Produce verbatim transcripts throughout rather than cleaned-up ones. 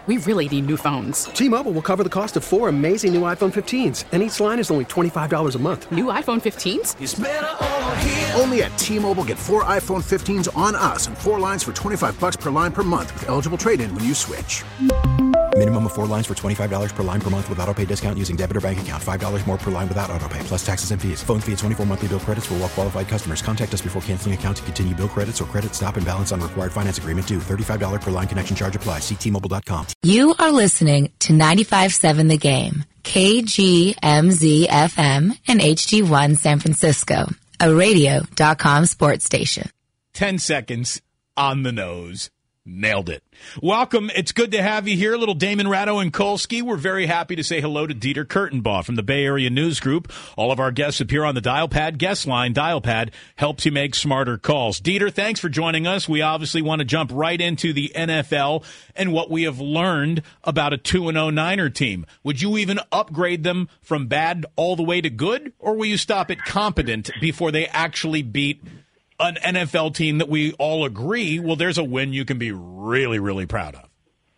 We really need new phones. T-Mobile will cover the cost of four amazing new iPhone fifteens, and each line is only twenty-five dollars a month. New iPhone fifteens? It's better over here. Only at T-Mobile, get four iPhone fifteens on us and four lines for twenty-five dollars per line per month with eligible trade-in when you switch. Minimum of four lines for twenty-five dollars per line per month with autopay discount using debit or bank account. five dollars more per line without autopay, plus taxes and fees. Phone fee at twenty-four monthly bill credits for well-qualified customers. Contact us before canceling account to continue bill credits or credit stop and balance on required finance agreement due. thirty-five dollars per line connection charge applies. See T Mobile dot com. You are listening to ninety-five point seven The Game, K G M Z F M, and H G one San Francisco, a radio dot com sports station. Ten seconds on the nose. Nailed it. Welcome. It's good to have you here, little Damon Ratto and Kolsky. We're very happy to say hello to Dieter Kurtenbaugh from the Bay Area News Group. All of our guests appear on the Dial Pad guest line. Dial Pad helps you make smarter calls. Dieter, thanks for joining us. We obviously want to jump right into the N F L and what we have learned about a two and oh Niner team. Would you even upgrade them from bad all the way to good, or will you stop at competent before they actually beat an N F L team that we all agree, well, there's a win you can be really, really proud of?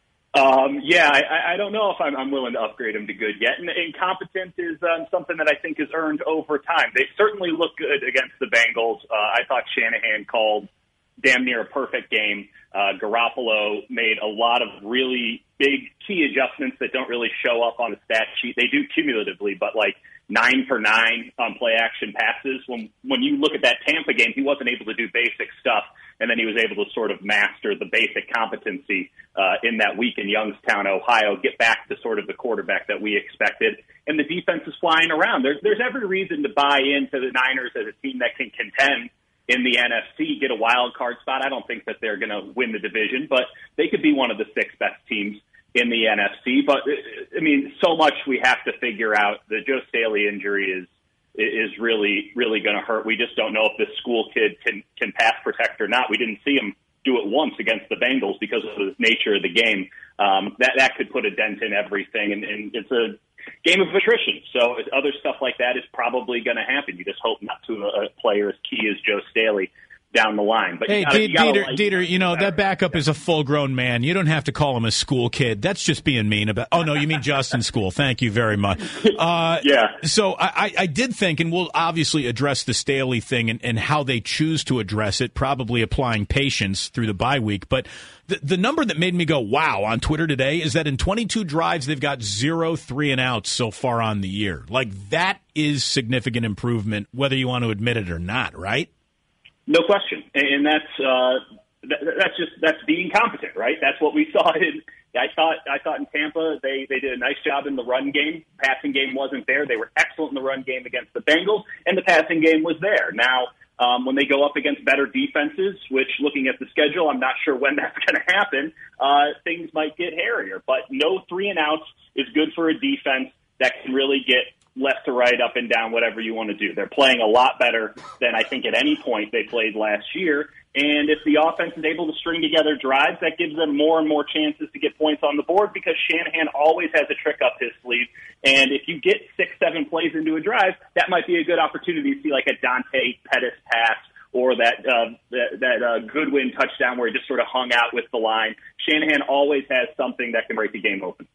Um, yeah, I, I don't know if I'm, I'm willing to upgrade them to good yet. And incompetent is um, something that I think is earned over time. They certainly look good against the Bengals. Uh, I thought Shanahan called damn near a perfect game. Uh, Garoppolo made a lot of really big key adjustments that don't really show up on the stat sheet. They do cumulatively, but like nine for nine on play action passes. When when you look at that Tampa game, he wasn't able to do basic stuff, and then he was able to sort of master the basic competency uh, in that week in Youngstown, Ohio, get back to sort of the quarterback that we expected. And the defense is flying around. There's, there's every reason to buy into the Niners as a team that can contend in the N F C, get a wild card spot. I don't think that they're going to win the division, but they could be one of the six best teams in the N F C. But, I mean, so much we have to figure out. The Joe Staley injury is is really, really going to hurt. We just don't know if this school kid can, can pass protect or not. We didn't see him do it once against the Bengals because of the nature of the game. Um, that, that could put a dent in everything, and, and it's a game of attrition. So other stuff like that is probably going to happen. You just hope not to a, a player as key as Joe Staley down the line. But hey, you gotta, D- you gotta Dieter, like Dieter, you know, that backup is a full-grown man. You don't have to call him a school kid. That's just being mean about – oh, no, you mean Justin School. Thank you very much. Uh, yeah. So I, I did think, and we'll obviously address the Staley thing and, and how they choose to address it, probably applying patience through the bye week. But the, the number that made me go, wow, on Twitter today is that in twenty-two drives, they've got zero three and outs so far on the year. Like, that is significant improvement, whether you want to admit it or not, right? No question, and that's uh, that, that's just that's being competent, right? That's what we saw in. I thought I thought in Tampa they they did a nice job in the run game. Passing game wasn't there. They were excellent in the run game against the Bengals, and the passing game was there. Now, um, when they go up against better defenses, which looking at the schedule, I'm not sure when that's going to happen. Uh, things might get hairier, but no three and outs is good for a defense that can really get left to right, up and down, whatever you want to do. They're playing a lot better than I think at any point they played last year. And if the offense is able to string together drives, that gives them more and more chances to get points on the board because Shanahan always has a trick up his sleeve. And if you get six, seven plays into a drive, that might be a good opportunity to see like a Dante Pettis pass or that uh, that, that uh, Goodwin touchdown where he just sort of hung out with the line. Shanahan always has something that can break the game open.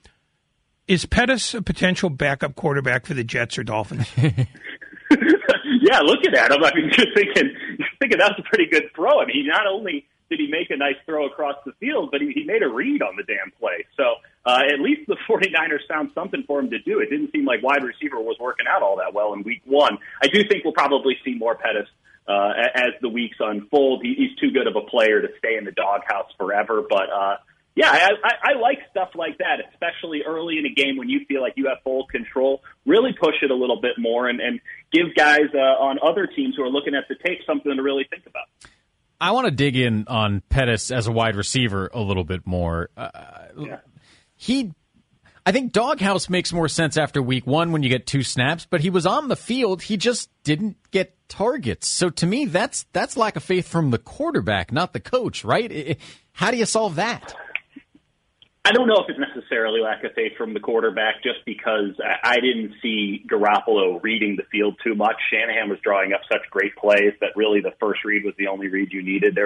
Is Pettis a potential backup quarterback for the Jets or Dolphins? Yeah, looking at him, I mean, you're thinking, you're thinking that's a pretty good throw. I mean, not only did he make a nice throw across the field, but he, he made a read on the damn play. So uh, at least the 49ers found something for him to do. It didn't seem like wide receiver was working out all that well in week one. I do think we'll probably see more Pettis uh, as the weeks unfold. He, he's too good of a player to stay in the doghouse forever, but uh, yeah, I, I, I like stuff like that, especially early in a game when you feel like you have full control. Really push it a little bit more and, and give guys uh, on other teams who are looking at the tape something to really think about. I want to dig in on Pettis as a wide receiver a little bit more. Uh, yeah. He, I think doghouse makes more sense after week one when you get two snaps, but he was on the field. He just didn't get targets. So to me, that's that's lack of faith from the quarterback, not the coach, right? How do you solve that? I don't know if it's necessarily lack of faith from the quarterback just because I didn't see Garoppolo reading the field too much. Shanahan was drawing up such great plays that really the first read was the only read you needed. There was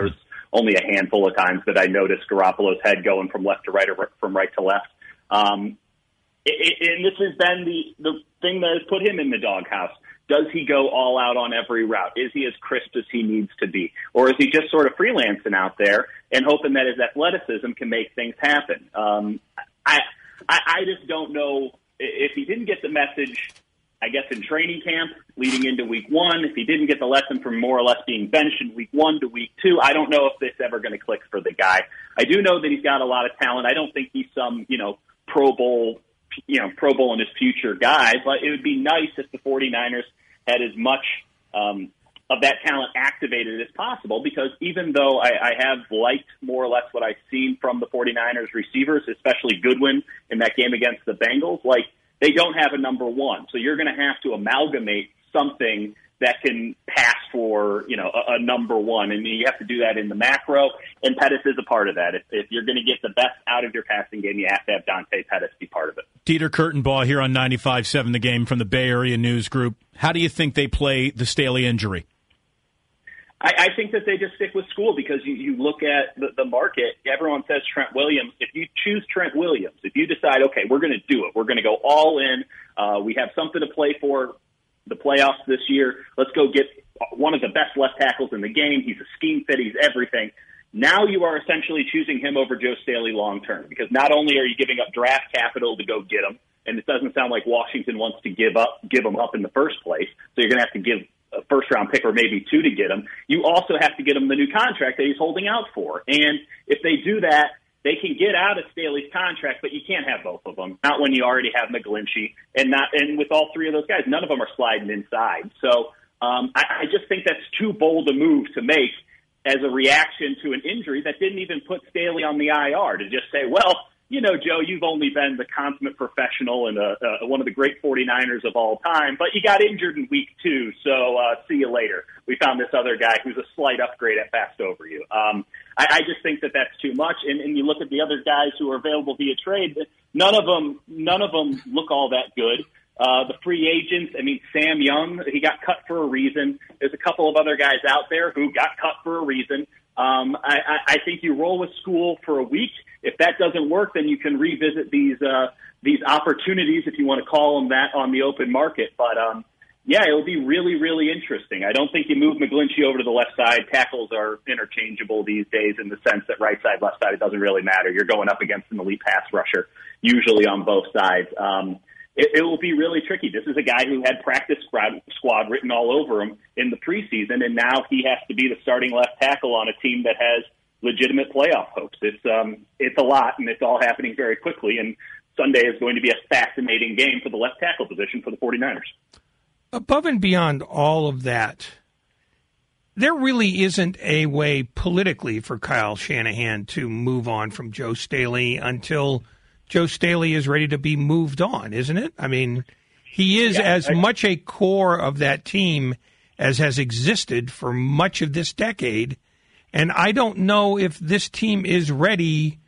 only a handful of times that I noticed Garoppolo's head going from left to right or from right to left. Um, it, it, and this has been the, the thing that has put him in the doghouse. Does he go all out on every route? Is he as crisp as he needs to be? Or is he just sort of freelancing out there and hoping that his athleticism can make things happen? Um, I, I, I just don't know if he didn't get the message, I guess, in training camp leading into week one, if he didn't get the lesson from more or less being benched in week one to week two, I don't know if this ever going to click for the guy. I do know that he's got a lot of talent. I don't think he's some, you know, Pro Bowl, you know, Pro Bowl in his future guy, but it would be nice if the 49ers had as much um, of that talent activated as possible, because even though I, I have liked more or less what I've seen from the 49ers receivers, especially Goodwin in that game against the Bengals, like, they don't have a number one. So you're going to have to amalgamate something that can pass for, you know, a, a number one. And you have to do that in the macro, and Pettis is a part of that. If, if you're going to get the best out of your passing game, you have to have Dante Pettis be part of it. Dieter Kurtenbaugh here on ninety-five point seven The Game from the Bay Area News Group. How do you think they play the Staley injury? I, I think that they just stick with school, because you, you look at the, the market. Everyone says Trent Williams. If you choose Trent Williams, if you decide, okay, we're going to do it, we're going to go all in, uh, we have something to play for the playoffs this year, let's go get one of the best left tackles in the game. He's a scheme fit. He's everything. Now you are essentially choosing him over Joe Staley long term, because not only are you giving up draft capital to go get him, and it doesn't sound like Washington wants to give up, give him up in the first place, so you're going to have to give a first-round pick or maybe two to get him. You also have to get him the new contract that he's holding out for. And if they do that, they can get out of Staley's contract, but you can't have both of them. Not when you already have McGlinchey, and not and with all three of those guys, none of them are sliding inside. So um, I, I just think that's too bold a move to make as a reaction to an injury that didn't even put Staley on the I R, to just say, well, you know, Joe, you've only been the consummate professional and uh, uh, one of the great 49ers of all time, but you got injured in week two, so uh, see you later. We found this other guy who's a slight upgrade at best over you. Um, I, I just think that that's too much. And, and you look at the other guys who are available via trade, none of them, none of them look all that good. Uh, the free agents, I mean, Sam Young, he got cut for a reason. There's a couple of other guys out there who got cut for a reason. Um, I, I, I think you roll with school for a week. If that doesn't work, then you can revisit these uh, these opportunities, if you want to call them that, on the open market. But, um, yeah, it'll be really, really interesting. I don't think you move McGlinchey over to the left side. Tackles are interchangeable these days in the sense that right side, left side, it doesn't really matter. You're going up against an elite pass rusher, usually on both sides. Um, it, it will be really tricky. This is a guy who had practice squad, squad written all over him in the preseason, and now he has to be the starting left tackle on a team that has legitimate playoff hopes. It's um, it's a lot, and it's all happening very quickly, and Sunday is going to be a fascinating game for the left tackle position for the 49ers. Above and beyond all of that, there really isn't a way politically for Kyle Shanahan to move on from Joe Staley until Joe Staley is ready to be moved on, isn't it? I mean, he is yeah, as I, much a core of that team as has existed for much of this decade. And I don't know if this team is ready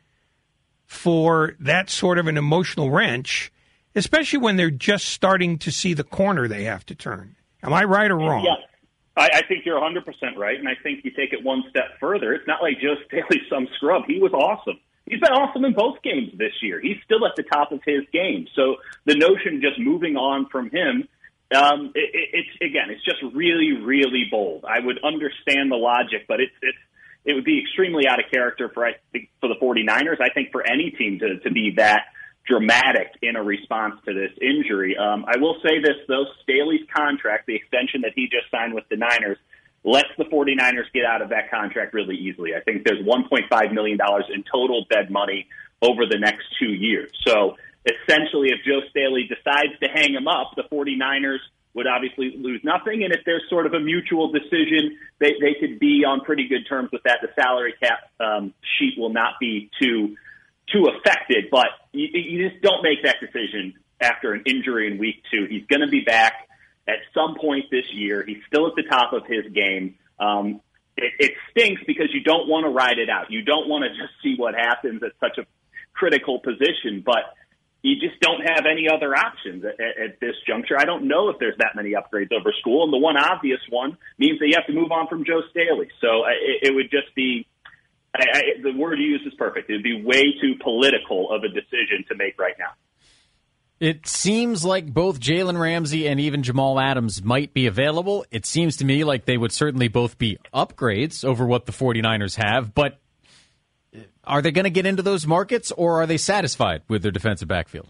for that sort of an emotional wrench, especially when they're just starting to see the corner they have to turn. Am I right or wrong? Yeah, I, I think you're one hundred percent right, and I think you take it one step further. It's not like Joe Staley's some scrub. He was awesome. He's been awesome in both games this year. He's still at the top of his game. So the notion just moving on from him, um, it, it, it's again, it's just really, really bold. I would understand the logic, but it's it's it would be extremely out of character for I think for the 49ers. I think for any team to, to be that dramatic in a response to this injury. Um, I will say this, though, Staley's contract, the extension that he just signed with the Niners, lets the 49ers get out of that contract really easily. I think there's one point five million dollars in total dead money over the next two years. So essentially, if Joe Staley decides to hang him up, the 49ers would obviously lose nothing. And if there's sort of a mutual decision, they, they could be on pretty good terms with that. The salary cap um, sheet will not be too too affected, but you, you just don't make that decision after an injury in week two. He's going to be back at some point this year. He's still at the top of his game. Um, it, it stinks because you don't want to ride it out. You don't want to just see what happens at such a critical position, but you just don't have any other options at, at, at this juncture. I don't know if there's that many upgrades over school, and the one obvious one means that you have to move on from Joe Staley. So uh, it, it would just be I, I, the word you used is perfect. It would be way too political of a decision to make right now. It seems like both Jalen Ramsey and even Jamal Adams might be available. It seems to me like they would certainly both be upgrades over what the 49ers have, but are they going to get into those markets, or are they satisfied with their defensive backfield?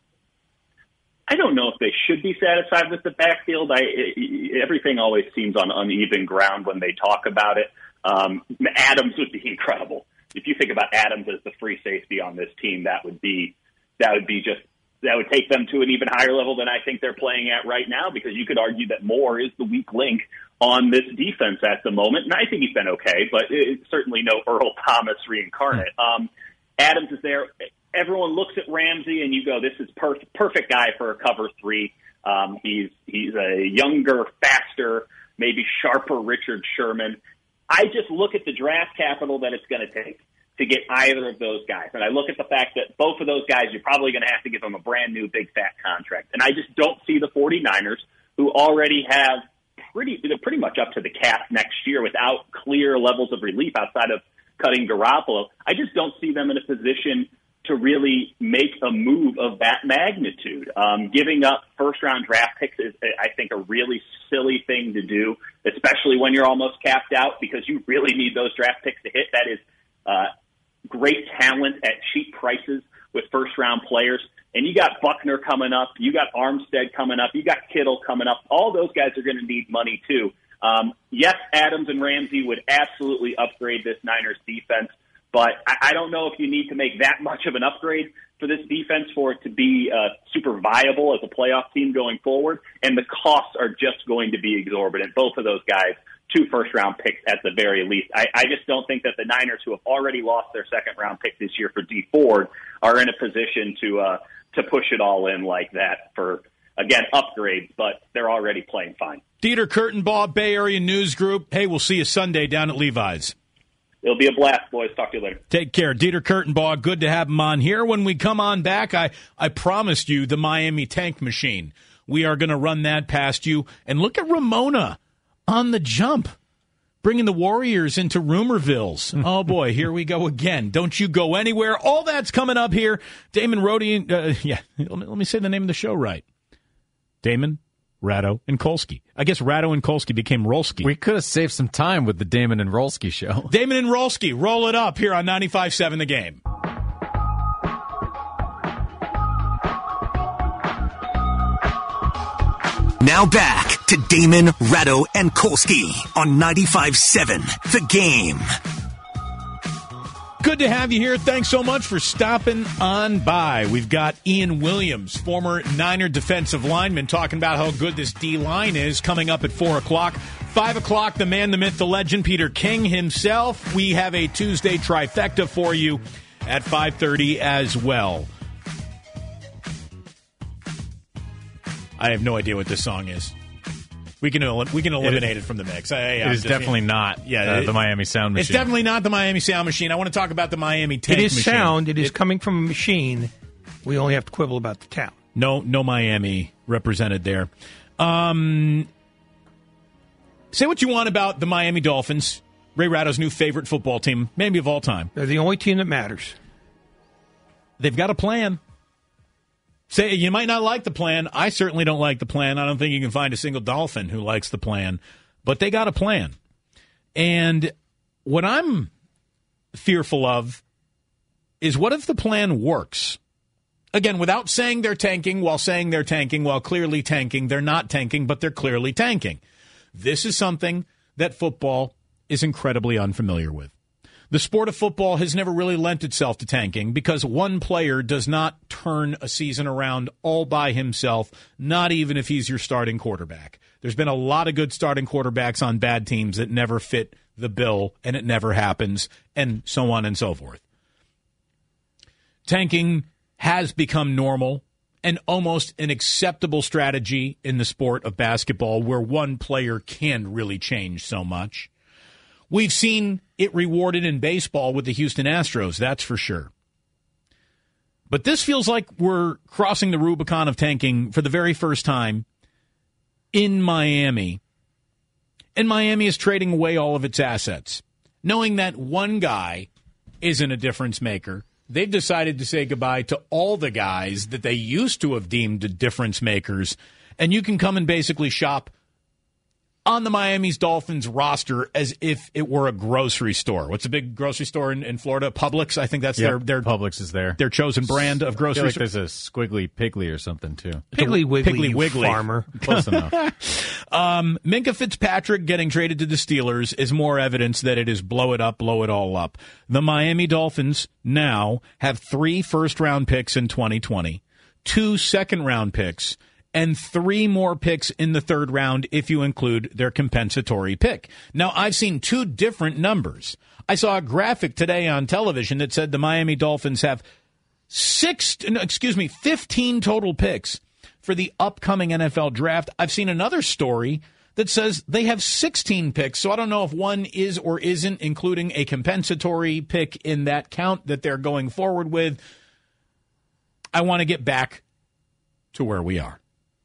I don't know if they should be satisfied with the backfield. I, it, everything always seems on uneven ground when they talk about it. Um, Adams would be incredible. If you think about Adams as the free safety on this team, that would be that would be just that would take them to an even higher level than I think they're playing at right now, because you could argue that Moore is the weak link on this defense at the moment. And I think he's been okay, but it's certainly no Earl Thomas reincarnate. Um, Adams is there. Everyone looks at Ramsey and you go, this is per- perfect guy for a cover three. Um, he's, he's a younger, faster, maybe sharper Richard Sherman. I just look at the draft capital that it's going to take to get either of those guys. And I look at the fact that both of those guys, you're probably going to have to give them a brand new big fat contract. And I just don't see the 49ers, who already have pretty, they're pretty much up to the cap next year without clear levels of relief outside of cutting Garoppolo. I just don't see them in a position to really make a move of that magnitude. Um, giving up first-round draft picks is, I think, a really silly thing to do, especially when you're almost capped out, because you really need those draft picks to hit. That is uh, great talent at cheap prices with first-round players. And you got Buckner coming up. You got Armstead coming up. You got Kittle coming up. All those guys are going to need money, too. Um, yes, Adams and Ramsey would absolutely upgrade this Niners defense, but I don't know if you need to make that much of an upgrade for this defense for it to be uh, super viable as a playoff team going forward. And the costs are just going to be exorbitant. Both of those guys, two first-round picks at the very least. I, I just don't think that the Niners, who have already lost their second-round pick this year for Dee Ford, are in a position to uh, to push it all in like that for, again, upgrades, but they're already playing fine. Dieter Kurtenbaugh, Bay Area News Group. Hey, we'll see you Sunday down at Levi's. It'll be a blast, boys. Talk to you later. Take care. Dieter Kurtenbaugh, good to have him on here. When we come on back, I, I promised you the Miami Tank Machine. We are going to run that past you. And look at Ramona on the jump, bringing the Warriors into Rumorvilles. Oh, boy, here we go again. Don't you go anywhere. All that's coming up here. Damon Rody, uh, yeah, let me, let me say the name of the show right. Damon, Ratto, and Kolsky. I guess Ratto and Kolsky became Rolski. We could have saved some time with the Damon and Rolski show. Damon and Rolski, roll it up here on ninety-five point seven The Game. Now back to Damon, Ratto, and Kolsky on ninety-five point seven The Game. Good to have you here. Thanks so much for stopping on by. We've got Ian Williams, former Niner defensive lineman, talking about how good this D-line is, coming up at four o'clock. five o'clock, the man, the myth, the legend, Peter King himself. We have a Tuesday trifecta for you at five thirty as well. I have no idea what this song is. We can el- we can eliminate it, is, it from the mix. I, I, it is just, definitely not yeah, uh, it, the Miami Sound Machine. It's definitely not the Miami Sound Machine. I want to talk about the Miami Tank Machine. It is machine. sound. It is it, coming from a machine. We only have to quibble about the town. No, no Miami represented there. Um, say what you want about the Miami Dolphins, Ray Ratto's new favorite football team, maybe of all time. They're the only team that matters. They've got a plan. Say you might not like the plan. I certainly don't like the plan. I don't think you can find a single Dolphin who likes the plan. But they got a plan. And what I'm fearful of is what if the plan works? Again, without saying they're tanking, while saying they're tanking, while clearly tanking, they're not tanking, but they're clearly tanking. This is something that football is incredibly unfamiliar with. The sport of football has never really lent itself to tanking because one player does not turn a season around all by himself, not even if he's your starting quarterback. There's been a lot of good starting quarterbacks on bad teams that never fit the bill, and it never happens, and so on and so forth. Tanking has become normal and almost an acceptable strategy in the sport of basketball where one player can really change so much. We've seen it rewarded in baseball with the Houston Astros, that's for sure. But this feels like we're crossing the Rubicon of tanking for the very first time in Miami. And Miami is trading away all of its assets, knowing that one guy isn't a difference maker. They've decided to say goodbye to all the guys that they used to have deemed difference makers, and you can come and basically shop on the Miami Dolphins roster as if it were a grocery store. What's a big grocery store in, in Florida? Publix, I think that's yep, their their Publix is there. Their chosen brand of grocery I feel like store. There's a Squiggly Piggly or something too. Piggly Wiggly, Piggly you Wiggly. farmer. Close enough. Um, Minka Fitzpatrick getting traded to the Steelers is more evidence that it is blow it up, blow it all up. The Miami Dolphins now have three first-round picks in twenty twenty, two second-round picks, and three more picks in the third round if you include their compensatory pick. Now, I've seen two different numbers. I saw a graphic today on television that said the Miami Dolphins have six, no, excuse me, fifteen total picks for the upcoming N F L draft. I've seen another story that says they have sixteen picks, so I don't know if one is or isn't including a compensatory pick in that count that they're going forward with. I want to get back to where we are.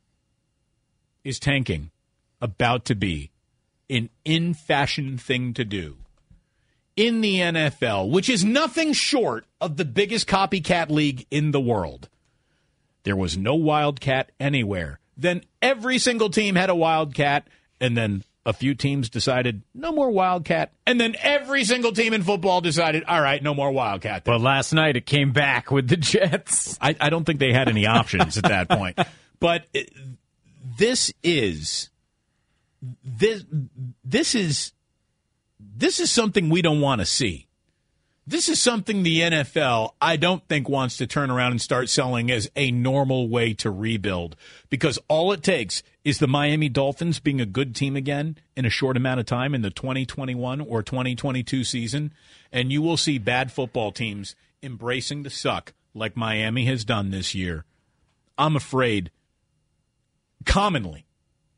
Is tanking about to be an in-fashion thing to do in the N F L, which is nothing short of the biggest copycat league in the world? There was no Wildcat anywhere. Then every single team had a Wildcat, and then a few teams decided no more Wildcat, and then every single team in football decided, all right, no more Wildcat. But last night it came back with the Jets. I, I don't think they had any options at that point. But it, This is this this is this is something we don't want to see. This is something the N F L, I don't think, wants to turn around and start selling as a normal way to rebuild, because all it takes is the Miami Dolphins being a good team again in a short amount of time in the twenty twenty-one or twenty twenty-two season, and you will see bad football teams embracing the suck like Miami has done this year. I'm afraid commonly.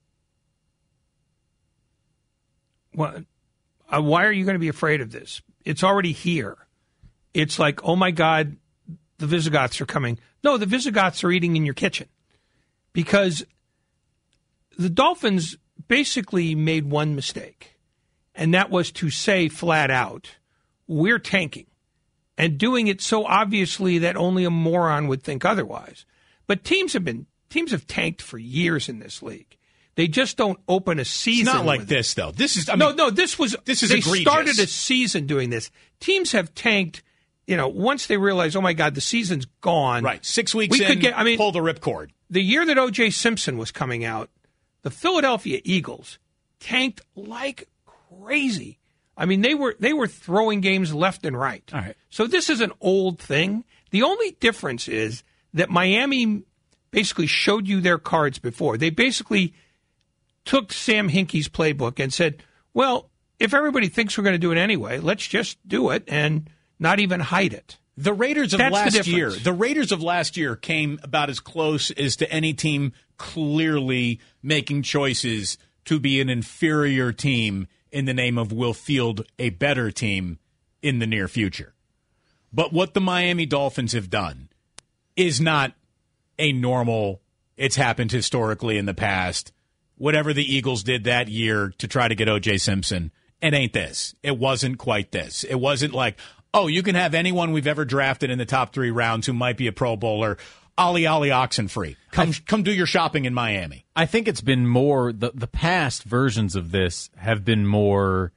Well, uh, why are you going to be afraid of this? It's already here. It's like, oh my God, the Visigoths are coming. No, the Visigoths are eating in your kitchen, because the Dolphins basically made one mistake, and that was to say flat out, we're tanking, and doing it so obviously that only a moron would think otherwise. But teams have been Teams have tanked for years in this league. They just don't open a season. It's not like with this, though. This is I no, mean, no. This was this is they egregious. started a season doing this. Teams have tanked. You know, once they realize, oh my God, the season's gone. Right, six weeks we in, could get. I mean, pull the ripcord. The year that O J Simpson was coming out, the Philadelphia Eagles tanked like crazy. I mean, they were they were throwing games left and right. All right. So this is an old thing. The only difference is that Miami basically showed you their cards before. They basically took Sam Hinkie's playbook and said, well, if everybody thinks we're going to do it anyway, let's just do it and not even hide it. The Raiders of That's last the year, the Raiders of last year came about as close as to any team clearly making choices to be an inferior team in the name of we'll field a better team in the near future. But what the Miami Dolphins have done is not a normal, it's happened historically in the past, whatever the Eagles did that year to try to get O J Simpson, it ain't this. It wasn't quite this. It wasn't like, oh, you can have anyone we've ever drafted in the top three rounds who might be a Pro Bowler, Ali Ali Oxenfree. Come, th- come do your shopping in Miami. I think it's been more, the, the past versions of this have been more,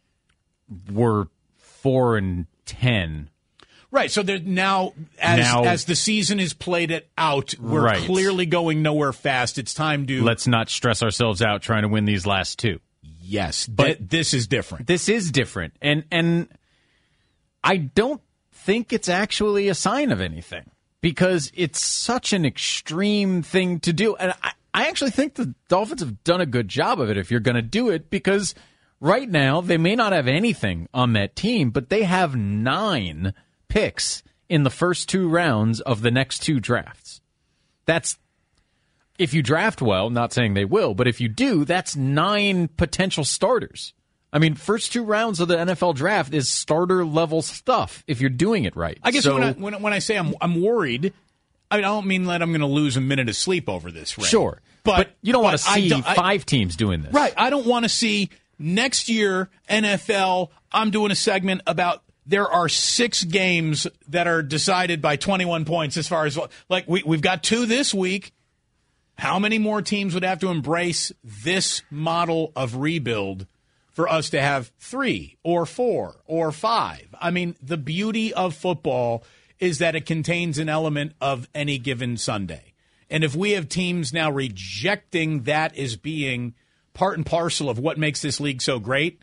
were four and ten. Right, so they're now as Now- as the season is played it out, we're Right. clearly going nowhere fast. It's time to Let's not stress ourselves out trying to win these last two. yes, But- th- this is different. This is different. And and I don't think it's actually a sign of anything, because it's such an extreme thing to do. And I, I actually think the Dolphins have done a good job of it if you're going to do it, because right now they may not have anything on that team, but they have nine picks in the first two rounds of the next two drafts. That's, if you draft well, not saying they will, but if you do, that's nine potential starters. I mean, first two rounds of the N F L draft is starter level stuff if you're doing it right. I guess so, when, I, when, when I say I'm I'm worried, I, mean, I don't mean that I'm going to lose a minute of sleep over this, Ray. Sure, but, But, you don't want but to I see don't- I- five teams doing this. Right. I don't want to see next year N F L, I'm doing a segment about there are six games that are decided by twenty-one points as far as, like, we, we've got two this week. How many more teams would have to embrace this model of rebuild for us to have three or four or five? I mean, the beauty of football is that it contains an element of any given Sunday. And if we have teams now rejecting that as being part and parcel of what makes this league so great,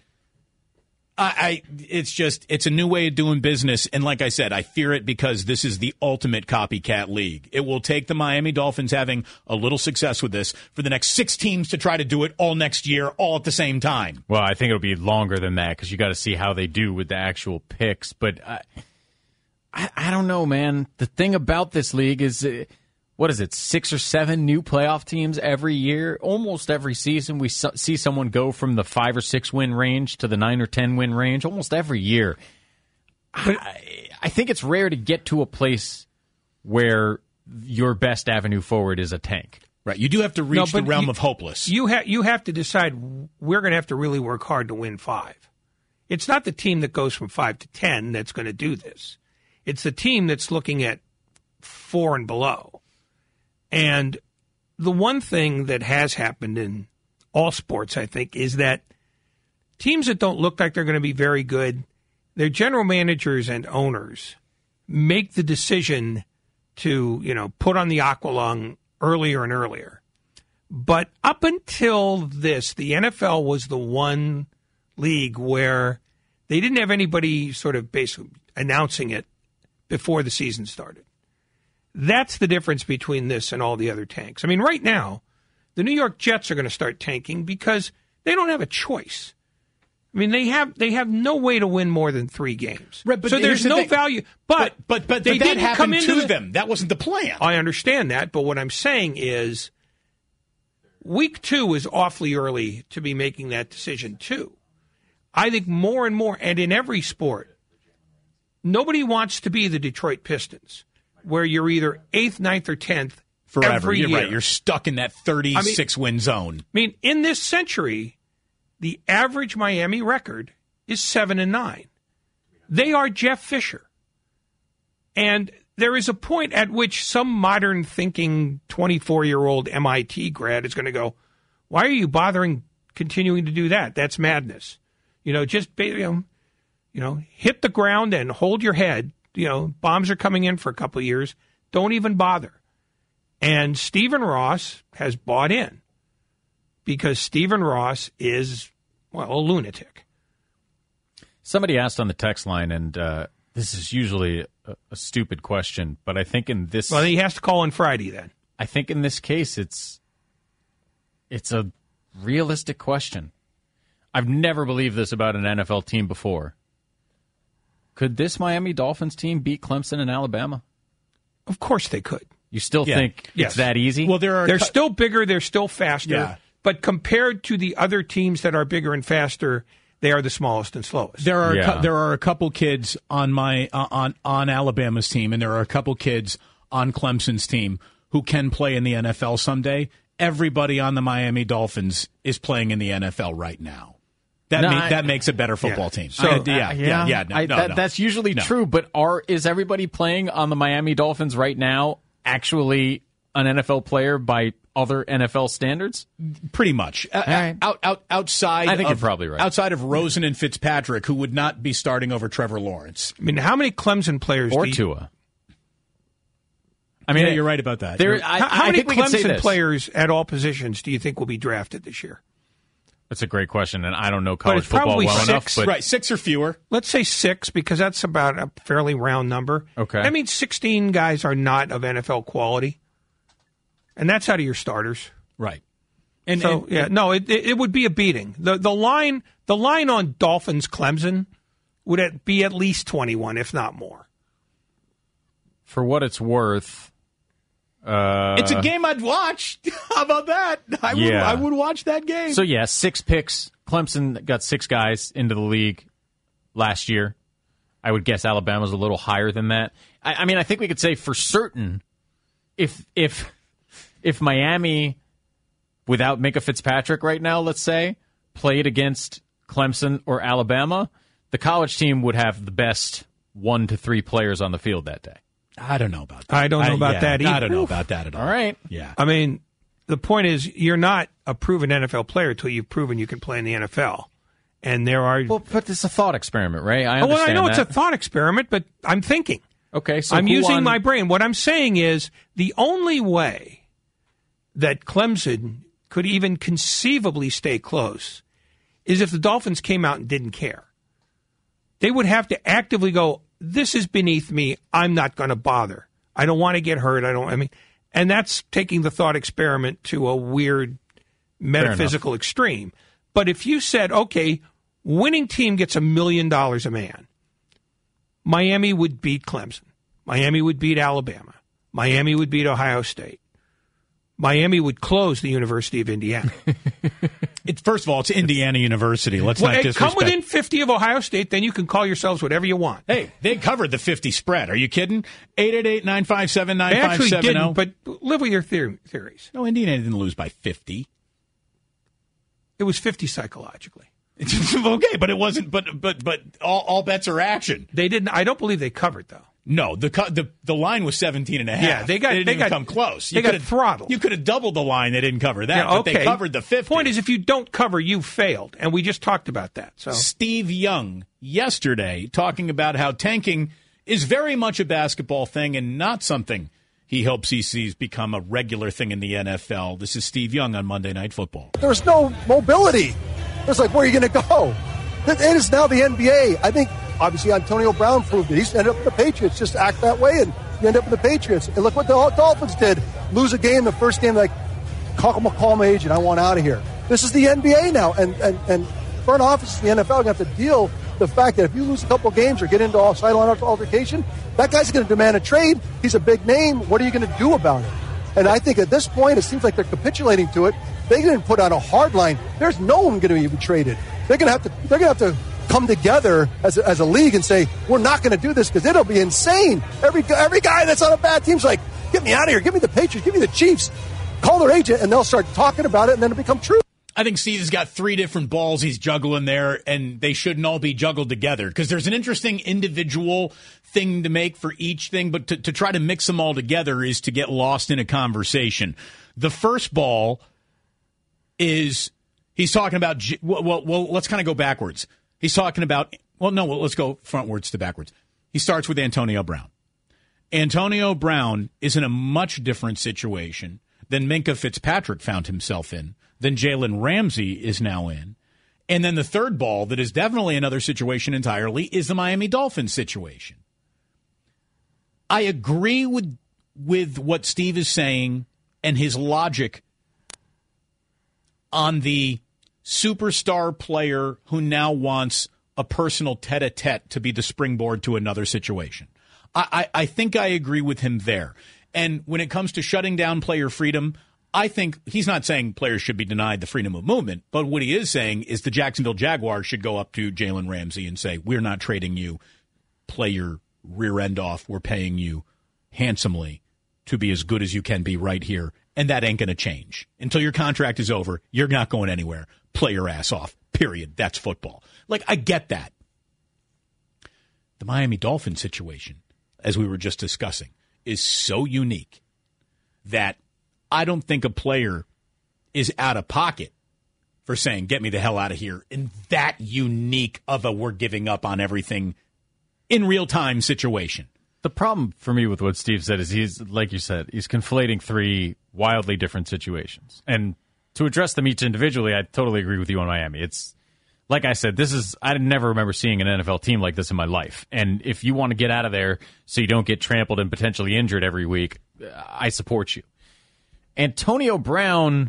I, I it's just, it's a new way of doing business. And like I said, I fear it because this is the ultimate copycat league. It will take the Miami Dolphins having a little success with this for the next six teams to try to do it all next year, all at the same time. Well, I think it'll be longer than that because you got to see how they do with the actual picks. But I, I, I don't know, man. The thing about this league is, uh, what is it, six or seven new playoff teams every year? Almost every season we so- see someone go from the five or six win range to the nine or ten win range almost every year. But I, I think it's rare to get to a place where your best avenue forward is a tank. Right. You do have to reach No, the realm you- of hopeless. You have you have to decide we're going to have to really work hard to win five. It's not the team that goes from five to ten that's going to do this. It's the team that's looking at four and below. And the one thing that has happened in all sports, I think, is that teams that don't look like they're going to be very good, their general managers and owners make the decision to, you know, put on the aqualung earlier and earlier. But up until this, the N F L was the one league where they didn't have anybody sort of basically announcing it before the season started. That's the difference between this and all the other tanks. I mean, right now, the New York Jets are going to start tanking because they don't have a choice. I mean, they have they have no way to win more than three games. Right, but so there's here's the no thing. value. But But but but, they but that didn't happened come to into the, them. That wasn't the plan. I understand that, but what I'm saying is week two is awfully early to be making that decision, too. I think more and more, and in every sport, nobody wants to be the Detroit Pistons, where you're either eighth, ninth, or tenth Forever. every You're year. right. You're stuck in that thirty-six win zone. I mean, in this century, the average Miami record is seven and nine. They are Jeff Fisher. And there is a point at which some modern thinking twenty-four-year-old M I T grad is going to go, why are you bothering continuing to do that? That's madness. You know, just, you know, you know, hit the ground and hold your head. You know, bombs are coming in for a couple of years. Don't even bother. And Stephen Ross has bought in because Stephen Ross is, well, a lunatic. Somebody asked on the text line, and uh, this is usually a, a stupid question, but I think in this... Well, he has to call on Friday then. I think in this case, it's it's a realistic question. I've never believed this about an N F L team before. Could this Miami Dolphins team beat Clemson and Alabama? Of course they could. You still Yeah. think Yes. it's that easy? Well, there are They're cu- still bigger. They're still faster. Yeah. But compared to the other teams that are bigger and faster, they are the smallest and slowest. There are a Yeah. cou- there are a couple kids on my uh, on on Alabama's team, and there are a couple kids on Clemson's team who can play in the N F L someday. Everybody on the Miami Dolphins is playing in the N F L right now. That No, ma- I- that makes a better football team. So I- uh, yeah, yeah, yeah. No, I, no, that, no. That's usually No. true, but are is everybody playing on the Miami Dolphins right now actually an N F L player by other N F L standards? Pretty much. Uh, right. out, out, outside I think of, you're probably right. Outside of Rosen and Fitzpatrick, who would not be starting over Trevor Lawrence. I mean, how many Clemson players Or do you, Tua? I mean, Yeah, you're right about that. There, You're- I, how, how I many think we can say Clemson this. players at all positions do you think will be drafted this year? That's a great question, and I don't know college it's football probably well enough. six, But right, six or fewer. Let's say six, because that's about a fairly round number. Okay. That means sixteen guys are not of N F L quality. And that's out of your starters. Right. And, so, and- yeah, no, it, it it would be a beating. The the line the line on Dolphins Clemson would at- be at least twenty-one, if not more. for what it's worth, uh, it's a game I'd watch. How about that? I would, Yeah. I would watch that game. So, yeah, six picks. Clemson got six guys into the league last year. I would guess Alabama's a little higher than that. I, I mean, I think we could say for certain if if if Miami, without Minka Fitzpatrick right now, let's say, played against Clemson or Alabama, the college team would have the best one to three players on the field that day. I don't know about that. I don't know I, about yeah, that either. I don't know about that at all. All right. Yeah. I mean, the point is, you're not a proven N F L player until you've proven you can play in the N F L. And there are. Well, but it's a thought experiment, Ray. I oh, well, understand I know that. it's a thought experiment, but I'm thinking. Okay, so I'm who using on- my brain. What I'm saying is the only way that Clemson could even conceivably stay close is if the Dolphins came out and didn't care. They would have to actively go, this is beneath me. I'm not going to bother. I don't want to get hurt. I don't, I mean, and that's taking the thought experiment to a weird metaphysical extreme. But if you said, okay, winning team gets a million dollars a man, Miami would beat Clemson. Miami would beat Alabama. Miami would beat Ohio State. Miami would close the University of Indiana. It, first of all, it's Indiana University. Let's well, not hey, disrespect. come within fifty of Ohio State, then you can call yourselves whatever you want. Hey, they covered the fifty spread. Are you kidding? eight eight eight, nine five seven, nine They five actually seven zero. didn't, but live with your theory, theories. No, Indiana didn't lose by fifty. It was fifty psychologically. Okay, but it wasn't. But but but all, all bets are action. They didn't. I don't believe they covered though. No, the co- the the line was seventeen and a half. Yeah, they got- They didn't they even got- come close. they You got could've- throttled. You could have doubled the line. They didn't cover that. Yeah, But okay. they covered the fifty. Point is, if you don't cover, you failed, and we just talked about that. So Steve Young yesterday talking about how tanking is very much a basketball thing and not something he hopes he sees become a regular thing in the N F L. This is Steve Young on Monday Night Football. There's no mobility. It's like, where are you going to go? It is now the N B A. I think, obviously, Antonio Brown proved it. He's ended up with the Patriots. Just act that way, and you end up with the Patriots. And look what the Dolphins did. Lose a game, the first game, like, call, call my agent. I want out of here. This is the N B A now. And, and, and front office in the N F L are going to have to deal with the fact that if you lose a couple games or get into all sideline altercation, that guy's going to demand a trade. He's a big name. What are you going to do about it? And I think at this point, it seems like they're capitulating to it. They didn't put out a hard line. There's no one going to be traded. They're going to have to. They're going to have to come together as a, as a league and say, we're not going to do this because it'll be insane. Every every guy that's on a bad team's like, get me out of here. Give me the Patriots. Give me the Chiefs. Call their agent, and they'll start talking about it, and then it'll become true. I think Steve has got three different balls he's juggling there, and they shouldn't all be juggled together because there's an interesting individual thing to make for each thing, but to, to try to mix them all together is to get lost in a conversation. The first ball is he's talking about, well, well, well let's kind of go backwards. He's talking about, well, no, well, let's go frontwards to backwards. He starts with Antonio Brown. Antonio Brown is in a much different situation than Minkah Fitzpatrick found himself in, than Jalen Ramsey is now in. And then the third ball that is definitely another situation entirely is the Miami Dolphins situation. I agree with with what Steve is saying and his logic on the superstar player who now wants a personal tete-a-tete to be the springboard to another situation. I, I, I think I agree with him there. And when it comes to shutting down player freedom, I think he's not saying players should be denied the freedom of movement, but what he is saying is the Jacksonville Jaguars should go up to Jalen Ramsey and say, we're not trading you. Play your rear end off. We're paying you handsomely to be as good as you can be right here. And that ain't going to change. Until your contract is over, you're not going anywhere. Play your ass off. Period. That's football. Like, I get that. The Miami Dolphins situation, as we were just discussing, is so unique that I don't think a player is out of pocket for saying, get me the hell out of here, in that unique of a we're giving up on everything in real time situation. The problem for me with what Steve said is he's, like you said, he's conflating three wildly different situations. And to address them each individually, I totally agree with you on Miami. It's, like I said, this is, I never remember seeing an N F L team like this in my life. And if you want to get out of there so you don't get trampled and potentially injured every week, I support you. Antonio Brown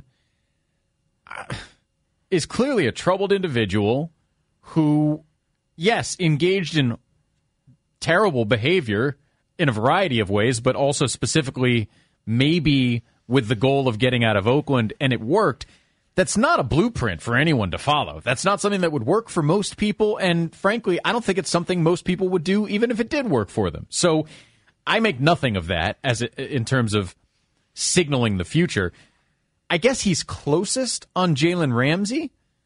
is clearly a troubled individual who, yes, engaged in terrible behavior in a variety of ways, but also specifically maybe with the goal of getting out of Oakland, and it worked. That's not a blueprint for anyone to follow. That's not something that would work for most people, and frankly, I don't think it's something most people would do even if it did work for them. So I make nothing of that as a, in terms of signaling the future. I guess he's closest on Jalen Ramsey,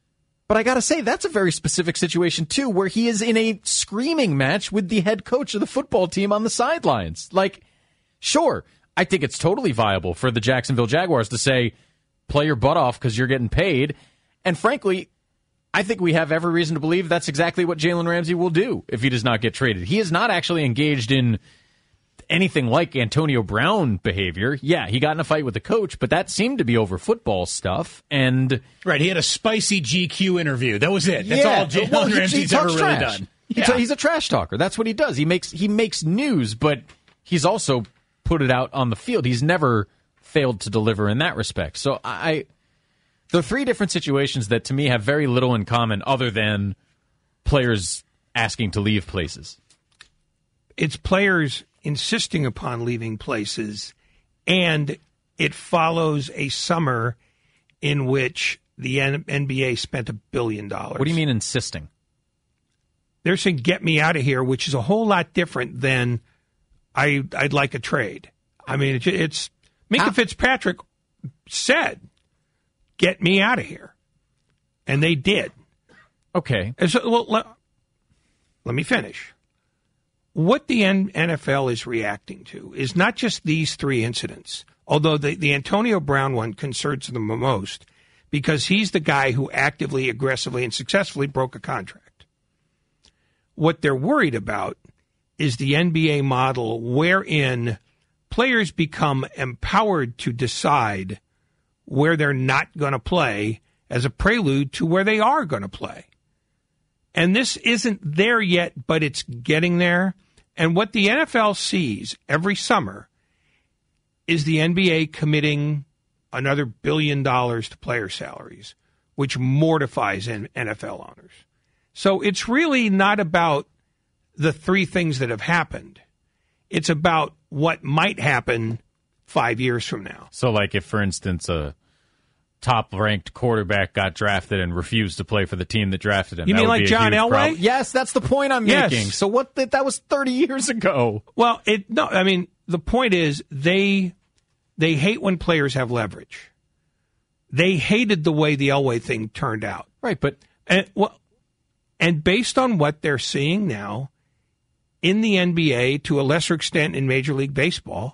But I got to say, that's a very specific situation, too, where he is in a screaming match with the head coach of the football team on the sidelines. Like, sure, I think it's totally viable for the Jacksonville Jaguars to say, play your butt off because you're getting paid. And frankly, I think we have every reason to believe that's exactly what Jalen Ramsey will do if he does not get traded. He is not actually engaged in anything like Antonio Brown behavior. Yeah, he got in a fight with the coach, but that seemed to be over football stuff. And right, he had a spicy G Q interview. That was it. That's yeah, all Jalen well, Ramsey's ever really trash. done. He Yeah. t- he's a trash talker. That's what he does. He makes he makes news, but he's also put it out on the field. He's never failed to deliver in that respect. So I, there are three different situations that to me have very little in common other than players asking to leave places. It's players insisting upon leaving places, and it follows a summer in which the N B A spent a billion dollars. What do you mean insisting? They're saying, get me out of here, which is a whole lot different than I, I'd like a trade. I mean, it's, it's Minka How? Fitzpatrick said, get me out of here. And they did. Okay. And so, well, let, let me finish. What the N F L is reacting to is not just these three incidents, although the, the Antonio Brown one concerns them the most because he's the guy who actively, aggressively, and successfully broke a contract. What they're worried about is the N B A model wherein players become empowered to decide where they're not going to play as a prelude to where they are going to play. And this isn't there yet, but it's getting there. And what the N F L sees every summer is the N B A committing another billion dollars to player salaries, which mortifies N F L owners. So it's really not about the three things that have happened. It's about what might happen five years from now. So, like if, for instance, a top-ranked quarterback got drafted and refused to play for the team that drafted him. You that mean would like be a John huge Elway? problem. Yes, that's the point I'm Yes. making. So what? That, that was thirty years ago. Well, it no. I mean, the point is they they hate when players have leverage. They hated the way the Elway thing turned out. Right, but and well, and based on what they're seeing now in the N B A, to a lesser extent in Major League Baseball,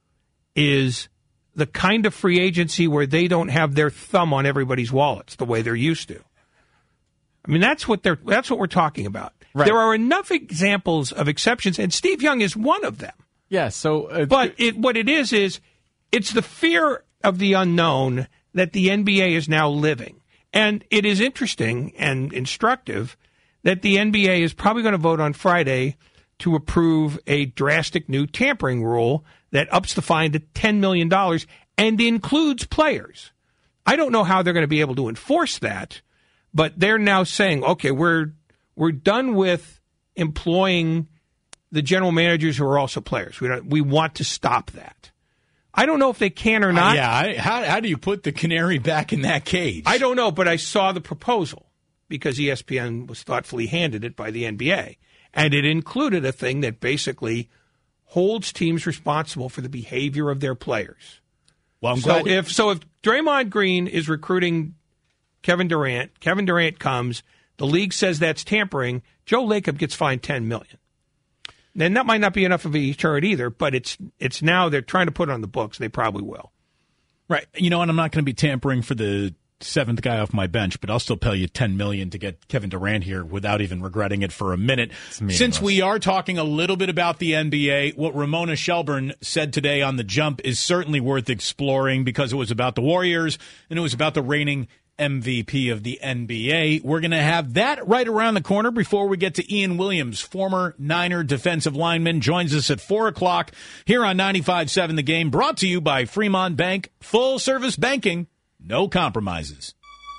is the kind of free agency where they don't have their thumb on everybody's wallets the way they're used to. I mean, that's what they're that's what we're talking about. Right. There are enough examples of exceptions, and Steve Young is one of them. Yeah, so uh, but it, what it is is it's the fear of the unknown that the N B A is now living. And it is interesting and instructive that the N B A is probably going to vote on Friday to approve a drastic new tampering rule that ups the fine to ten million dollars and includes players. I don't know how they're going to be able to enforce that, but they're now saying, okay, we're we're done with employing the general managers who are also players. We don't, we want to stop that. I don't know if they can or not. Uh, yeah, I, how how do you put the canary back in that cage? I don't know, but I saw the proposal because E S P N was thoughtfully handed it by the N B A. And it included a thing that basically holds teams responsible for the behavior of their players. Well, I'm so glad if so if Draymond Green is recruiting Kevin Durant, Kevin Durant comes, the league says that's tampering, Joe Lacob gets fined ten million dollars. And that might not be enough of a deterrent either, but it's it's now they're trying to put it on the books, and they probably will. Right. You know, and I'm not going to be tampering for the seventh guy off my bench, but I'll still pay you ten million dollars to get Kevin Durant here without even regretting it for a minute. Since we are talking a little bit about the N B A, what Ramona Shelburne said today on The Jump is certainly worth exploring because it was about the Warriors and it was about the reigning M V P of the N B A. We're going to have that right around the corner before we get to Ian Williams, former Niner defensive lineman, joins us at four o'clock here on ninety-five point seven The Game, brought to you by Fremont Bank. Full service banking, no compromises.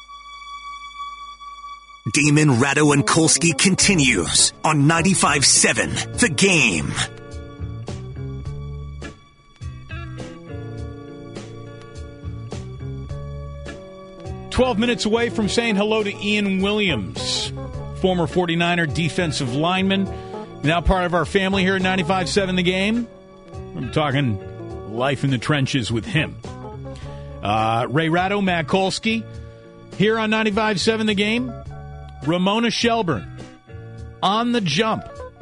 Damon, Ratto, and Kolsky continues on ninety-five point seven The Game. twelve minutes away from saying hello to Ian Williams, former forty-niner defensive lineman, now part of our family here at ninety-five point seven The Game. I'm talking life in the trenches with him. Uh, Ray Ratto, Matt Kolsky, here on ninety-five point seven The Game. Ramona Shelburne on the jump,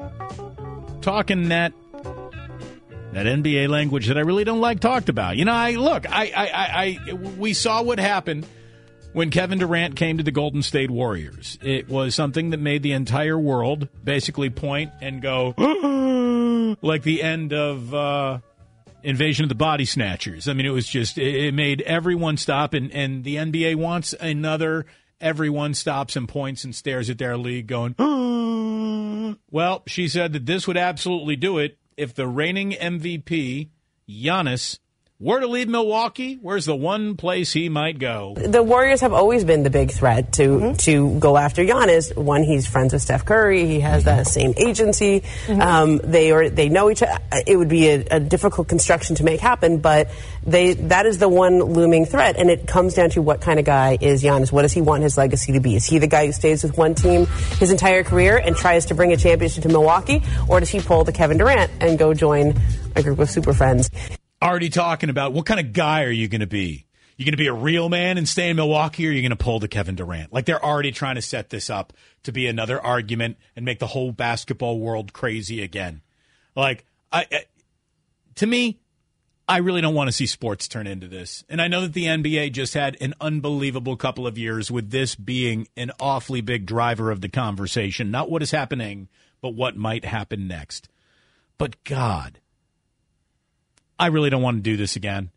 talking that that N B A language that I really don't like talked about. You know, I look, I, I, I, I we saw what happened when Kevin Durant came to the Golden State Warriors. It was something that made the entire world basically point and go like the end of uh, Invasion of the Body Snatchers. I mean, it was just, it made everyone stop, and, and the N B A wants another. Everyone stops and points and stares at their league going, well, she said that this would absolutely do it if the reigning M V P, Giannis, were to leave Milwaukee. Where's the one place he might go? The Warriors have always been the big threat to mm-hmm. to go after Giannis. One, he's friends with Steph Curry. He has the same agency. Mm-hmm. Um, they are they know each other. It would be a, a difficult construction to make happen, but they that is the one looming threat. And it comes down to what kind of guy is Giannis. What does he want his legacy to be? Is he the guy who stays with one team his entire career and tries to bring a championship to Milwaukee, or does he pull the Kevin Durant and go join a group of super friends? Already talking about what kind of guy are you going to be? You going to be a real man and stay in Milwaukee, or are you going to pull the Kevin Durant? Like, they're already trying to set this up to be another argument and make the whole basketball world crazy again. Like, I, I to me, I really don't want to see sports turn into this. And I know that the N B A just had an unbelievable couple of years with this being an awfully big driver of the conversation. Not what is happening, but what might happen next. But God, I really don't want to do this again.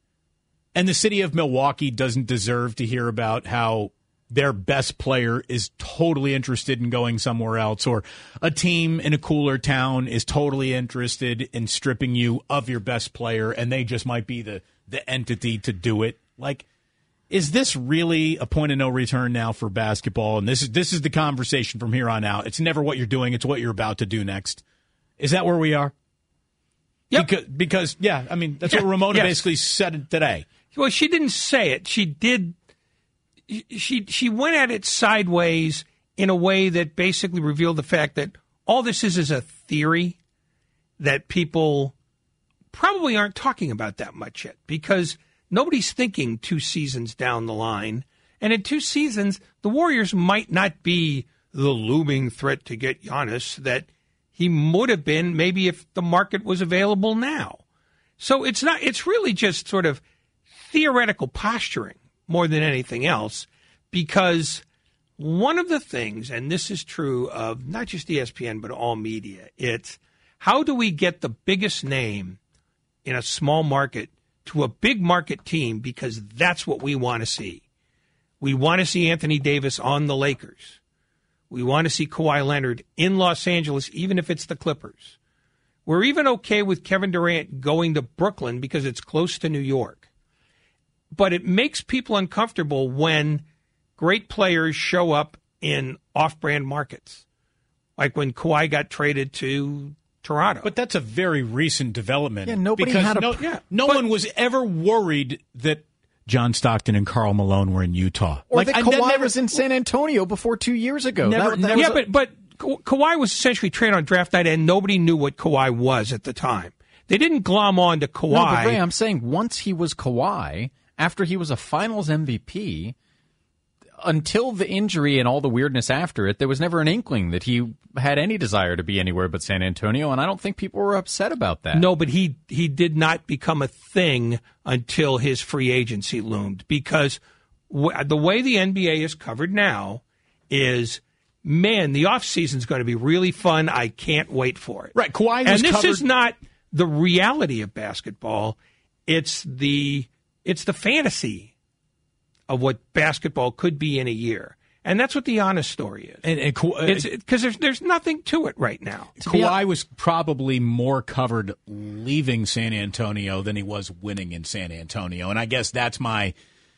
And the city of Milwaukee doesn't deserve to hear about how their best player is totally interested in going somewhere else, or a team in a cooler town is totally interested in stripping you of your best player, and they just might be the, the entity to do it. Like, is this really a point of no return now for basketball? And this is this is the conversation from here on out. It's never what you're doing, it's what you're about to do next. Is that where we are? Yep. Because, because, yeah, I mean, that's yeah, what Ramona yes. basically said today. Well, she didn't say it. She did. She she went at it sideways in a way that basically revealed the fact that all this is is a theory that people probably aren't talking about that much yet, because nobody's thinking two seasons down the line. And in two seasons, the Warriors might not be the looming threat to get Giannis that he would have been maybe if the market was available now. So it's not, it's really just sort of theoretical posturing more than anything else, because one of the things, and this is true of not just E S P N, but all media, it's how do we get the biggest name in a small market to a big market team, because that's what we want to see. We want to see Anthony Davis on the Lakers. We want to see Kawhi Leonard in Los Angeles, even if it's the Clippers. We're even okay with Kevin Durant going to Brooklyn because it's close to New York. But it makes people uncomfortable when great players show up in off-brand markets, like when Kawhi got traded to Toronto. But that's a very recent development. Yeah, nobody because had a no, yeah, no but, one was ever worried that John Stockton and Karl Malone were in Utah. Or like, that I, Kawhi that never, was in San Antonio before two years ago. Never, that, never, that yeah, a, but, but Kawhi was essentially traded on draft night, and nobody knew what Kawhi was at the time. They didn't glom on to Kawhi. No, but Ray, I'm saying once he was Kawhi, after he was a Finals M V P, until the injury and all the weirdness after it, there was never an inkling that he had any desire to be anywhere but San Antonio, and I don't think people were upset about that. No, but he he did not become a thing until his free agency loomed, because w- the way the N B A is covered now is, man, the offseason is going to be really fun. I can't wait for it. Right, Kawhi was And this covered- is not the reality of basketball. It's the it's the fantasy of what basketball could be in a year. And that's what the honest story is. And Because uh, there's, there's nothing to it right now. Kawhi was probably more covered leaving San Antonio than he was winning in San Antonio. And I guess that's my...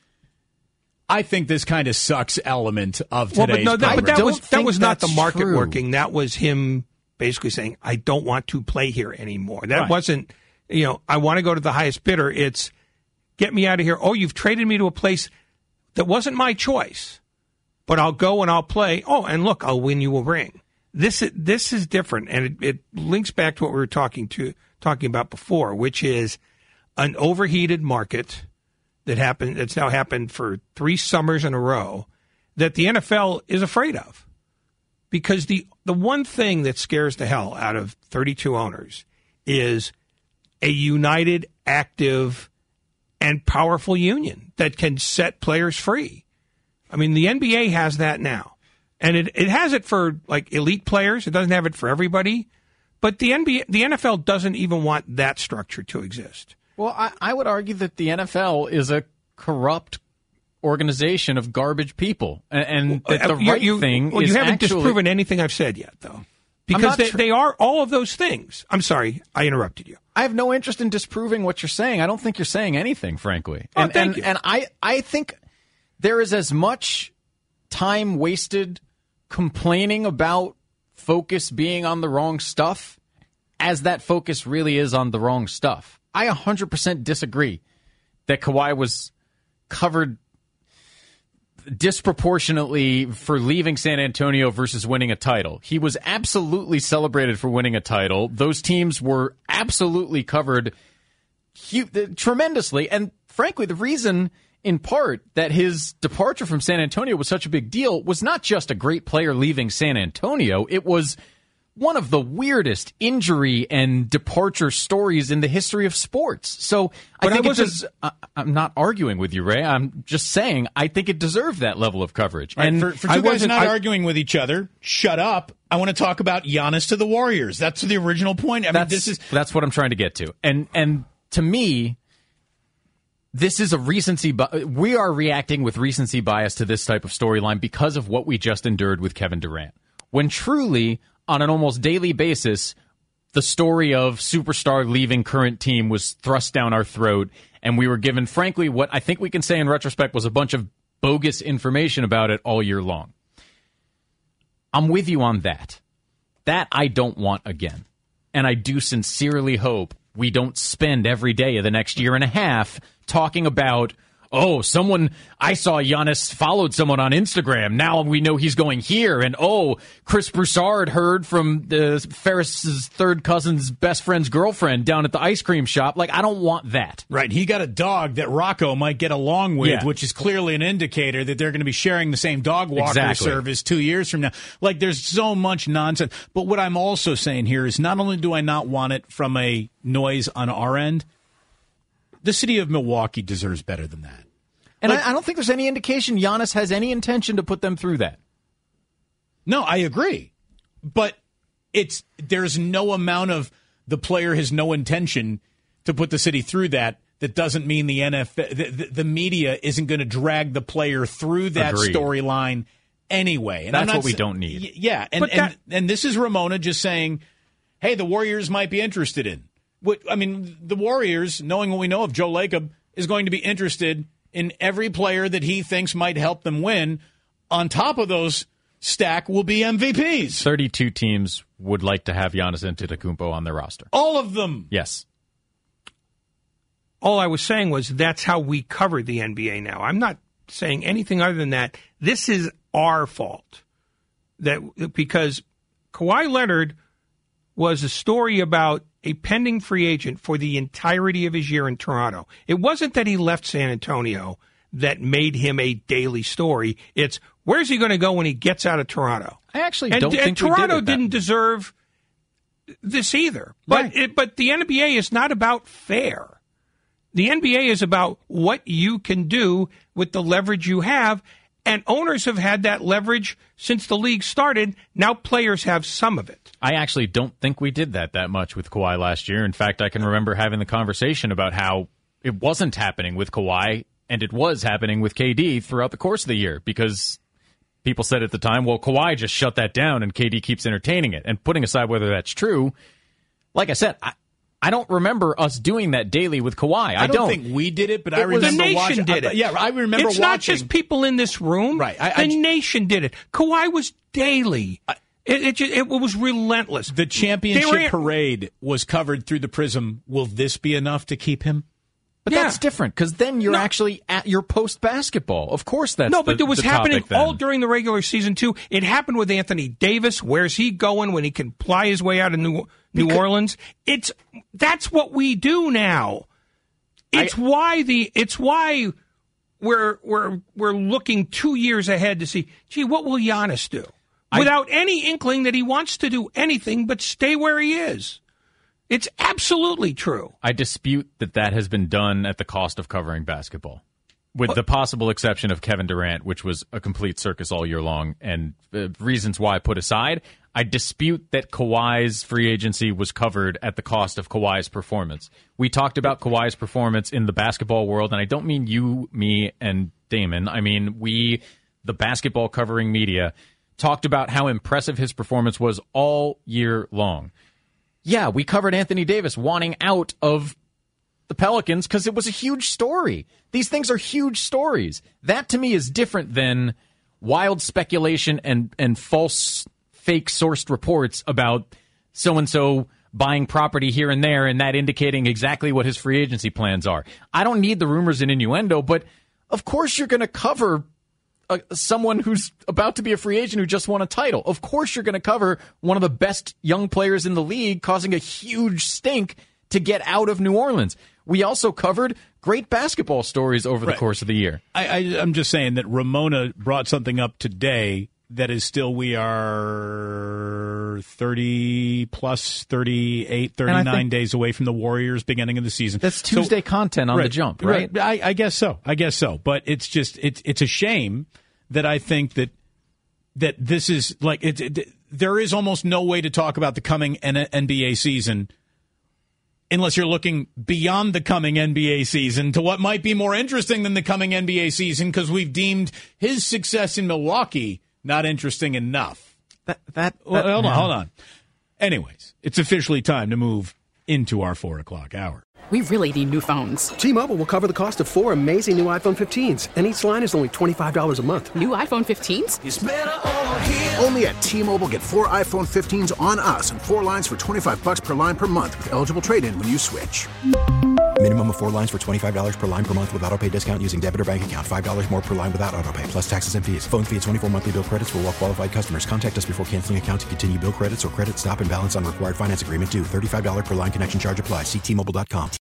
I think this kind of sucks element of today's well, but no, that, but that was, that was not the market true. working. That was him basically saying, I don't want to play here anymore. That right. wasn't, you know, I want to go to the highest bidder. It's, get me out of here. Oh, you've traded me to a place that wasn't my choice, but I'll go and I'll play. Oh, and look, I'll win you a ring. This is, this is different, and it, it links back to what we were talking to talking about before, which is an overheated market that happened. It's now happened for three summers in a row. that the N F L is afraid of. Because the, the one thing that scares the hell out of thirty-two owners is a united, active, and powerful union that can set players free. I mean, the N B A has that now. And it, it has it for, like, elite players. It doesn't have it for everybody. But the N B A, the N F L doesn't even want that structure to exist. Well, I, I would argue that the N F L is a corrupt organization of garbage people, and, and well, that the you, right you, thing well, is you haven't actually... disproven anything I've said yet, though. Because they, tr- they are all of those things. I'm sorry, I interrupted you. I have no interest in disproving what you're saying. I don't think you're saying anything, frankly. Oh, and, thank and, you. And I, I think there is as much time wasted complaining about focus being on the wrong stuff as that focus really is on the wrong stuff. I one hundred percent disagree that Kawhi was covered disproportionately for leaving San Antonio versus winning a title. He was absolutely celebrated for winning a title. Those teams were absolutely covered hu- tremendously. And frankly, the reason in part that his departure from San Antonio was such a big deal was not just a great player leaving San Antonio. It was one of the weirdest injury and departure stories in the history of sports. So I But think I it does, I, I'm not arguing with you, Ray. I'm just saying I think it deserved that level of coverage. Right, and for, for two I guys wasn't- not I- arguing with each other, shut up. I want to talk about Giannis to the Warriors. That's the original point. I mean, that's, this is that's what I'm trying to get to. And and to me, this is a recency. Bi- we are reacting with recency bias to this type of storyline because of what we just endured with Kevin Durant. When truly, on an almost daily basis, the story of superstar leaving current team was thrust down our throat, and we were given, frankly, what I think we can say in retrospect was a bunch of bogus information about it all year long. I'm with you on that. That I don't want again. And I do sincerely hope we don't spend every day of the next year and a half talking about, oh, someone, I saw Giannis followed someone on Instagram. Now we know he's going here. And, oh, Chris Broussard heard from the Ferris's third cousin's best friend's girlfriend down at the ice cream shop. Like, I don't want that. right. He got a dog that Rocco might get along with, Yeah. which is clearly an indicator that they're going to be sharing the same dog walker Exactly. service two years from now. Like, there's so much nonsense. But what I'm also saying here is not only do I not want it from a noise on our end, the city of Milwaukee deserves better than that. And Like- I, I don't think there's any indication Giannis has any intention to put them through that. No, I agree. But it's there's no amount of the player has no intention to put the city through that. That doesn't mean the N F L, the, the, the media isn't going to drag the player through that Agreed. storyline anyway. And That's I'm not what we sa- don't need. Y- Yeah, and, But that- and and this is Ramona just saying, hey, the Warriors might be interested in. What I mean, the Warriors, knowing what we know of Joe Lacob, is going to be interested in every player that he thinks might help them win. On top of those stack will be M V Ps. thirty-two teams would like to have Giannis Antetokounmpo on their roster. All of them. Yes. All I was saying was that's how we cover the N B A now. I'm not saying anything other than that. This is our fault. That because Kawhi Leonard was a story about a pending free agent for the entirety of his year in Toronto. It wasn't that he left San Antonio that made him a daily story. It's where's he going to go when he gets out of Toronto? I actually and, don't and think we did Toronto with that. didn't deserve this either. But Right. it, but the N B A is not about fair. The N B A is about what you can do with the leverage you have, and owners have had that leverage since the league started. Now players have some of it. I actually don't think we did that that much with Kawhi last year. In fact, I can remember having the conversation about how it wasn't happening with Kawhi, and it was happening with K D throughout the course of the year because people said at the time, well, Kawhi just shut that down and K D keeps entertaining it. And putting aside whether that's true, like I said, I, I don't remember us doing that daily with Kawhi. I, I don't, think we did it, but I It was- remember the nation watching. did I- it. yeah, I remember It's watching. not just people in this room. Right. I- I the ju- nation did it. Kawhi was daily. It, it, ju- it was relentless. The championship They ran- parade was covered through the prism. Will this be enough to keep him? But Yeah. that's different because then you're No. actually at your post basketball. Of course, that's No, but the, it was the happening topic then. all during the regular season too. It happened with Anthony Davis. Where's he going when he can ply his way out of New New Because- Orleans? It's that's what we do now. It's why the it's why we're we're we're looking two years ahead to see, gee, what will Giannis do? Without I, any inkling that he wants to do anything but stay where he is. It's absolutely true. I dispute that that has been done at the cost of covering basketball, with uh, the possible exception of Kevin Durant, which was a complete circus all year long, and uh, reasons why put aside. I dispute that Kawhi's free agency was covered at the cost of Kawhi's performance. We talked about Kawhi's performance in the basketball world, and I don't mean you, me, and Damon. I mean we, the basketball covering media, talked about how impressive his performance was all year long. Yeah, we covered Anthony Davis wanting out of the Pelicans because it was a huge story. These things are huge stories. That, to me, is different than wild speculation and, and false, fake-sourced reports about so-and-so buying property here and there and that indicating exactly what his free agency plans are. I don't need the rumors and innuendo, but of course you're going to cover Uh, someone who's about to be a free agent who just won a title. Of course you're going to cover one of the best young players in the league causing a huge stink to get out of New Orleans. We also covered great basketball stories over the right. course of the year. I, I, I'm just saying that Ramona brought something up today that is still, we are thirty plus, thirty-eight, thirty-nine days away from the Warriors beginning of the season. That's Tuesday so, content on right, the jump, right? right. I, I guess so. I guess so. But it's just, it's it's a shame that I think that that this is like, it, it, there is almost no way to talk about the coming N B A season unless you're looking beyond the coming N B A season to what might be more interesting than the coming N B A season, because we've deemed his success in Milwaukee not interesting enough. That that, that well, hold on, yeah. hold on. Anyways, it's officially time to move into our four o'clock hour. We really need new phones. T-Mobile will cover the cost of four amazing new iPhone fifteens, and each line is only twenty-five dollars a month. New iPhone fifteens? It's better over here. Only at T-Mobile, get four iPhone fifteens on us and four lines for twenty-five bucks per line per month with eligible trade-in when you switch. Minimum of four lines for twenty-five dollars per line per month with auto pay discount using debit or bank account. five dollars more per line without auto pay, plus taxes and fees. Phone fee at twenty-four monthly bill credits for well-qualified customers. Contact us before canceling account to continue bill credits or credit stop and balance on required finance agreement due. thirty-five dollars per line connection charge applies. See T Mobile dot com.